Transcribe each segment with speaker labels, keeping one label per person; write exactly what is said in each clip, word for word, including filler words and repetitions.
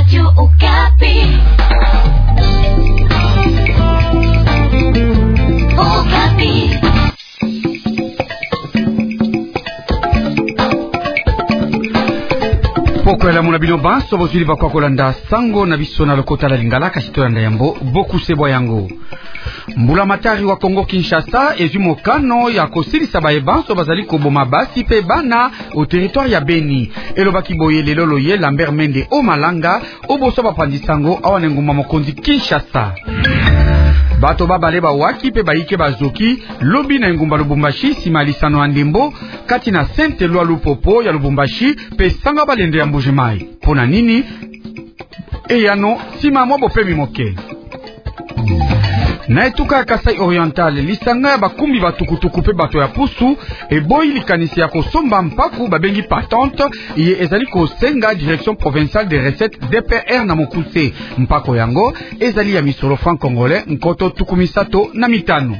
Speaker 1: Radio Okapi. Okapi.
Speaker 2: Poko la muna bino banso bozuli bakwa kolanda sango na biso na lokota la lingala kasitolanda yambo boku sebo yango. Mbula matari wa Kongo Kinshasa ezu mokano ya kosilisa baye banso bazali koboma basi pe bana au territoire ya Beni. Elobaki boye lelo loye Lambert Mende o Malanga oboso bapandisango awane nguma mokonzi Kinshasa. Bato babale ba waki pe baike bazoki lobi na ngumba Lubumbashi sima lisano andembo kati na Sainte Eloi Lupopo ya Lubumbashi pe sanga balende ya Mbujimai. Pona nini? Eyano sima mwa pemi moke. Na etuka Kasai Oriental lisanga ya bakumbi batukutuku pe bato ya pusu e boyi likanisi ya kosomba mpaku babengi patente iye ezali kosenga direction provinciale des recettes D P R na mokuse mpako yango ezali ya misolo franc congolais nkoto tukumisato na mitano.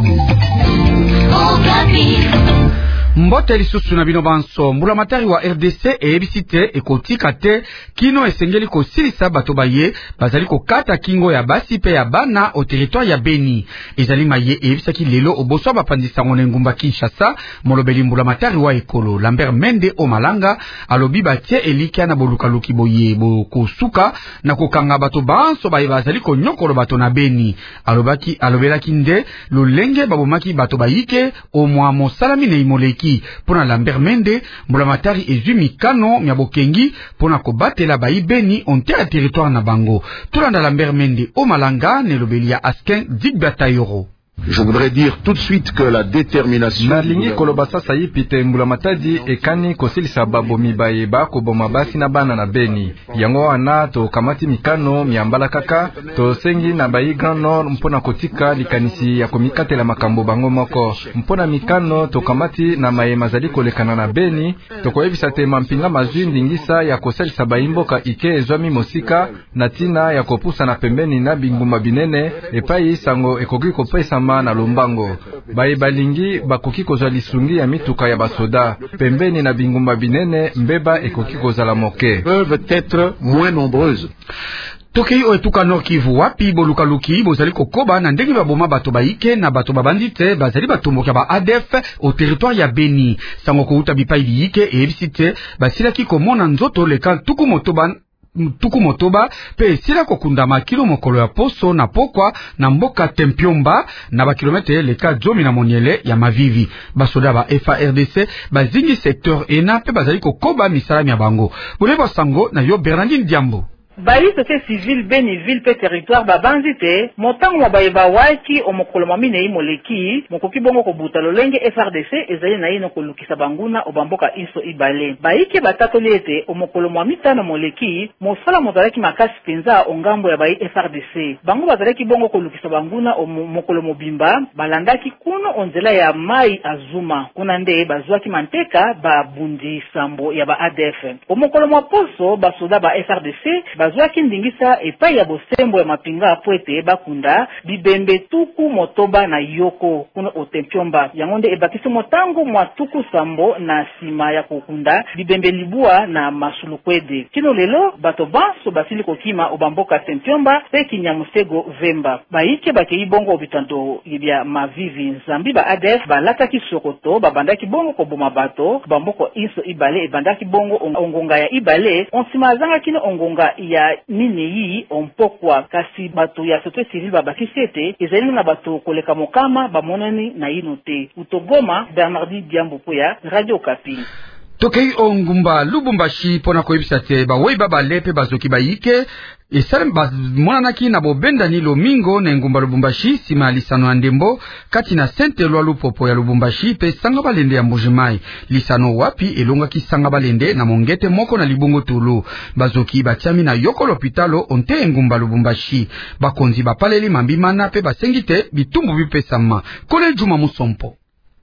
Speaker 2: Mbote lisusu na bino banso mbula matari wa R D C e ebisite ekotika te kino esengeli kosilisa bato baye bazali kokata kingo ya basi pe ya bana au territoire ya Beni. Ezali maye ebisaki lelo oboso bapandisa ngone ngumba Kinshasa molobeli mbula matari wa ekolo Lambert Mende o Malanga alobi batie elika na boluka luki boye bokosuka na kokanga bato banso baye bazali konyokolo bato na Beni. Alobaki alobelaki nde lolenge babomaki bato bayike o mwa mosalami na imoleki. Pona Lambert Mende mbula matari ezu mikano mya bokengi pona kobatela bayi Beni onte a territoire na bango. Tulanda Lambert Mende o Malanga ne lobeli ya Askin Digbata-Yoro.
Speaker 3: Je voudrais dire tout de suite que la détermination
Speaker 4: na lingi kolobasa sayi pite mbula matadi ekani kosilisa babomi baye ba koboma basi na bana na Beni. Yango wana to kamati mikano miambala kaka to sengi na bayi Grand Nord mpona kotika likanisi ya komikatela makambo bango moko. Mpona mikano to kamati na maye mazali kolekana na Beni to koyebisa te mampinga mazwi ndingisa ya kosalisa bayimboka ike ezwami mosika na tina ya kopusa na pembeni na bingumba binene epai sango ekoki kopesa na lombango. Baye balingi bakoki kozwa lisungi ya mituka ya basoda pembeni na bingumba binene mbeba ekoki kozala moke
Speaker 3: peuvent être moins nombreuses.
Speaker 2: Tokei o etuka Nord Kivu wapi boluka luki bozali kokoba na ndenge baboma bato baike na bato babandite bazali batomboka ba A D F au territoire ya Beni. Sango kouta bipai biike e ebisite basilaki komona nzoto leka tuku motoba tuku motoba pe sila kokundama kilo mokolo ya poso na pokwa na mboka Tempiomba na ba kilometre leka zomi na moniele ya Mavivi. Basoda ba F A R D C bazingi secteur ena pe bazali kokoba misalami ya bango. Boleba sango na yo Bernardine Diambo.
Speaker 5: Bayi société civile Beni ville pe territoire babanzite motango mabaye bawaki omokolo mamine yi moleki mokoki bongo kobuta lolenge F R D C ezali na yino kolukisa banguna obamboka iso ibale bayike batatoli ete omokolo mamitano moleki mosala mozalaki makasi penza ongambo ya bayi F R D C bango bazalaki bongo kolukisa banguna omokolo mobimba balandaki kuno onzela ya mai azuma kuna nde bazwaki manteka babundi sambo ya ba A D F omokolo mwaposo basoda ba F R D C bazwaki ndingisa epai ya bosembo ya mapinga poete bakunda bibembe tuku motoba na yoko kuna Otempiomba yango nde ebakisi motango mwa tuku sambo na sima ya kokunda bibembe libua na masulukwede kino lelo bato banso basili kokima obamboka Tempiomba pe Kinyamusego Vemba baike bakei bongo obitanto yibya Mavivi Nzambi ba A D F balataki sokoto babandaki bongo koboma bato bamboko iso ibale ebandaki bongo ongonga ya ibale onsima azanga kino ongonga ya nini yi ompokwa kasi bato ya société civile babakisi ete ezali na bato koleka mokama bamonani na yino te. Utogoma Bernardi Diambo Poya Radio Okapi.
Speaker 2: Tokei ongumba Lubumbashi pona koyebisa te bawe babalepe bazoki bayike esalem bamonanaki na bobendani lomingo na ngumba Lubumbashi sima lisano andembo kati na Sainte Eloi Lupopo ya Lubumbashi pe sanga balende ya Mbujimai lisano wapi elongaki sanga balende na mongete moko na libongo tulu bazoki batiami na yoko l'hôpitalo onte ngumba Lubumbashi bakonzi bapaleli mambimana pe basengite bitumbu bipesama Kole Juma Musompo.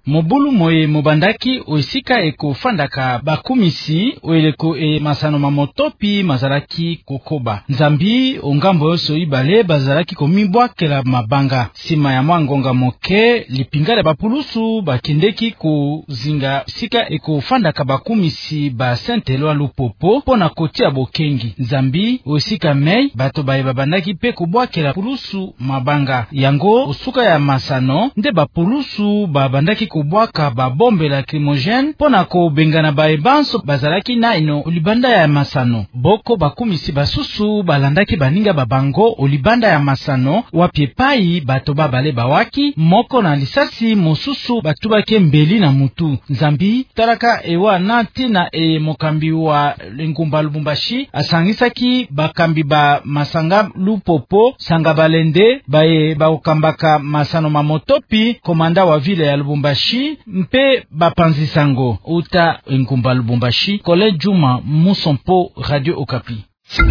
Speaker 6: Mobulu moye mobandaki oisika eko fandaka bakumisi oeleko e masano mamotopi mazalaki kokoba. Nzambi ongambo yoso ibale bazalaki komibwakela mabanga. Sima ya mwangonga moke lipingale bapulusu bakendeki kuzinga sika eko fandaka bakumisi ba Saint-Eloi Lupopo pona kotia bokengi. Nzambi oisika mei bato baye babandaki pe kubwakela pulusu mabanga. Yango osuka ya masano nde bapulusu babandaki kubwaka ba bombe lacrymogène pona ko bengana ba ebanso bazalaki na ino olibanda ya masano. Boko bakumisi basusu balandaki baninga babango olibanda ya masano wapie pai bato babale bawaki moko na lisasi mosusu batubake mbeli na mutu. Nzambi talaka ewa nati na e mokambi wa Ngumba Lubumbashi asangisaki bakambi ba Masanga Lupopo Sanga Balende bae baokambaka masano mamotopi komanda wa vile ya Lubumbashi mpe bapanzi sango uta Ngumba Lubumbashi. Kole Juma Musompo, Radio Okapi.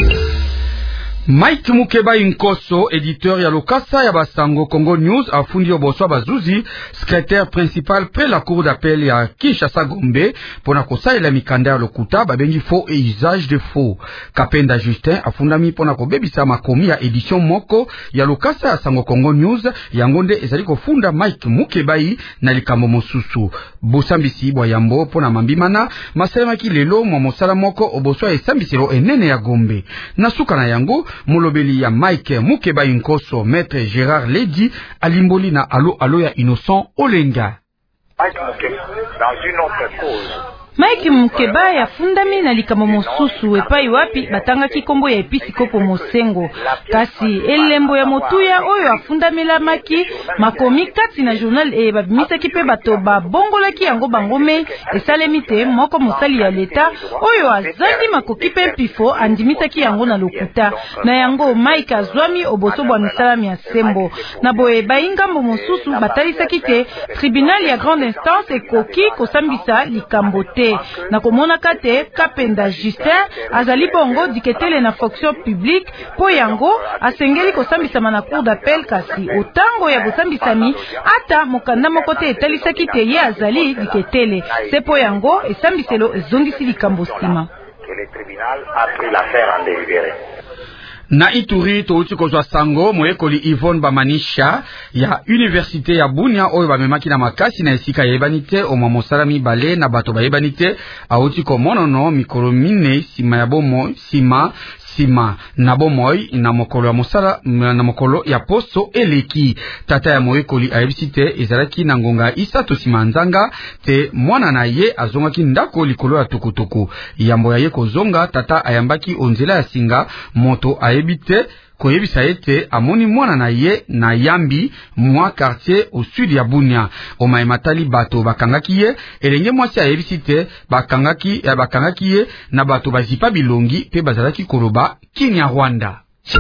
Speaker 2: Mike Mukeba Inkoso, éditeur ya Lokasa ya Basango Congo News, afundi oboso bazuzi, secrétaire principal près la cour d'appel ya Kinshasa Gombe, pona kosa ila mikanda ya lokuta babengi faux et usage de faux. Kapenda Justin afundami pona kobebisa makomi ya édition moko ya Lokasa ya Sango Congo News, yangonde ezali kofunda Mike Mukeba na likambo mosusu. Bosambisi bwa yambo pona mambimana, masalemaki lelo mwa mosala moko oboso ya esambiselo enene ya Gombe. Nasuka na yango molobeli ya Mike Mukeba Inkoso, maître Gérard Ledi, alimboli na alo alo ya Innocent Olenga.
Speaker 7: Mike Mukeba, dans une autre cause.
Speaker 8: Mike Mukeba ya fundami na likamo mosusu epai wapi batangaki kombo ya episikopo Mosengo. Kasi elembo ya motuya oyo afundamela maki makomi kati na journal e babimisaki pe bato babongolaki yango bangome esalemi te moko mosali ya leta oyo azandi makoki pe pifo andimisaki yango na lokuta. Na yango Mike azwami oboso bwa misalami ya sembo. Na boye baingambo mosusu batalisaki te tribunal ya grande instance ekoki kosambisa likambo te. Na komona kate Kapenda Justin azali bongo diketele na fonction publique po yango asengeli kosambisama na cour d'appel kasi otango ya bosambisami ata mokanda moko te etalisaki te ye azali diketele se po yango esambiselo ezongisi likambo sima.
Speaker 7: Le tribunal a pris l'affaire en délibéré.
Speaker 2: Na Ituri touti kozwa sango moyekoli Yvonne Bamanisha ya Université ya Bunia oyo bamemaki na makasi na esika ya ebanite o mosala mibale na bato ba ebanite auti ko monono mikolo mine sima ya bomo sima sima na bomoi na mokolo ya mosala na mokolo ya poso eleki tata ya moyekoli ayebisite ezalaki na ngonga isato sima nzanga te mwana na ye azongaki ndako likolo ya tukutuku yambo ya ye kozonga tata ayambaki onzela ya singa moto ayebite koyebisa ete amoni mwana na ye na yambi mwa quartier au sud ya Bunia. Omae matali bato bakangaki ye elenge mwasi ayebisite bakangaki ya bakangaki ye na bato bazipa bilongi pe bazalaki koloba kini ya Rwanda.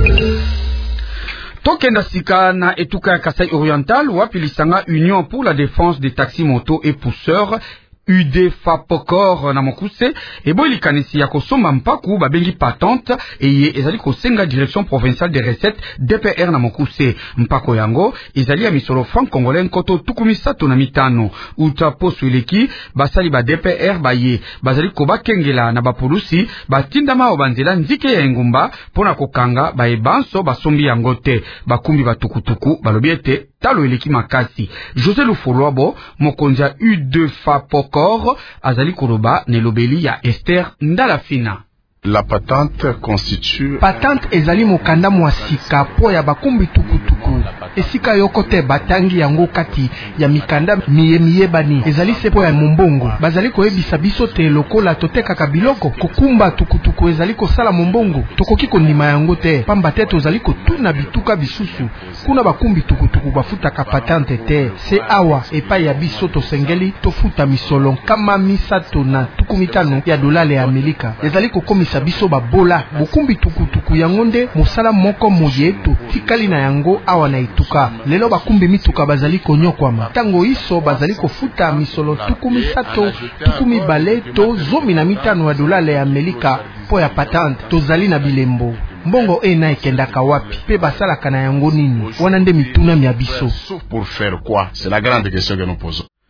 Speaker 2: Tokenda sika na etuka ya Kasai Oriental wapi lisanga Union pour la défense des taxis moto et pousseurs U D F A P O C O R na mokuse ebo ilikanisi ya kosomba mpaku babengi patente eye ezali kosenga direction provinciale des recettes D P R na mokuse mpako yango ezali ya misolo franc congolais nkoto tukumisato na mitano uta poso eleki basali ba D P R baye bazali kobakengela na bapolusi batindama obanzela nzike ya engumba pona kokanga baebanso basombi yango te bakumbi batukutuku balobi ete talo eleki makasi. José Lufolwabo mokonzi ya U D F A P O C O R azali koloba nelobeli ya Esther Ndalafina.
Speaker 3: La patente constitue
Speaker 9: patente ezali mokanda mwasika po ya bakumbi tukutuku esika yokote batangi yango kati ya mikanda miye miye bani ezali sepo ya mombongo bazali koyebisa biso te lokola totekaka biloko kokumba tukutuku ezali kosala mombongo tokoki kondima yango te pamba te tozali kotuna bituka bisusu kuna bakumbi tukutuku bafutaka patente te se awa epai ya biso tosengeli tofuta misolo kama misato na tukumitano ya dolale ya Amerika ezali kokomi biso babola bokumbi tukutuku yango nde mosala moko moye to tikali na yango awa na ituka lelo bakumbi mituka bazali konyokwama tango iso bazali kofuta misolo tukumi sato tukumi bale to zomi na mitano ya dolale ya Amerika po ya patente tozali na bilembo mbongo ena ekendaka wapi pe basalaka na yango nini wana nde mituna mya biso
Speaker 3: pour faire quoi c'est la grande question que nous posons.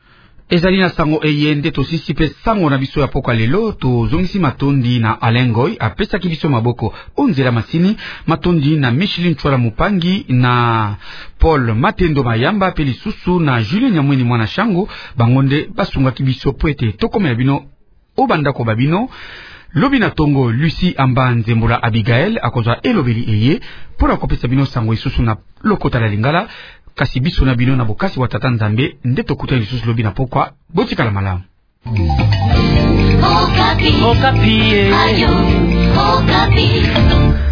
Speaker 2: ezali na sango eyende tosisi pe sango na biso ya poka lelo tozongisi matondi na Alengoy apesaki biso maboko onzela masini matondi na Michelin Chwala Mupangi na Paul Matendo Mayamba pe lisusu na Julien Nyamweni mwana shango bangonde basungaki biso po ete tokomela bino obandako babino lobi na tongo Lucie Amba Nzembula Abigail akozwa elobeli eye pona kopesa bino sango isusu na lokota la lingala kasi biso na bino na bokasi wa tata Nzambe nde tokuta lisusu lobi na pokwa botikala malamu.
Speaker 1: Okapi. Okapi. Ayo. Okapi.